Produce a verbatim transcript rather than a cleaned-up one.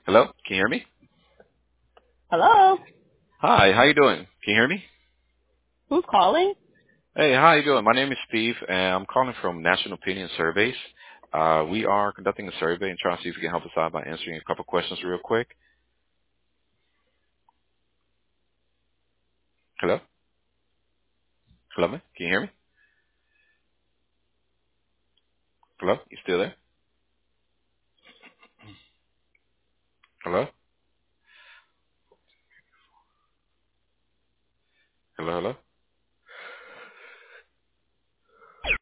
Hello? Can you hear me? Hello? Hi, how you doing? Can you hear me? Who's calling? Hey, how you doing? My name is Steve, and I'm calling from National Opinion Surveys. Uh, we are conducting a survey and trying to see if you can help us out by answering a couple questions real quick. Hello? Hello, man? Can you hear me? Hello? You still there? Hello?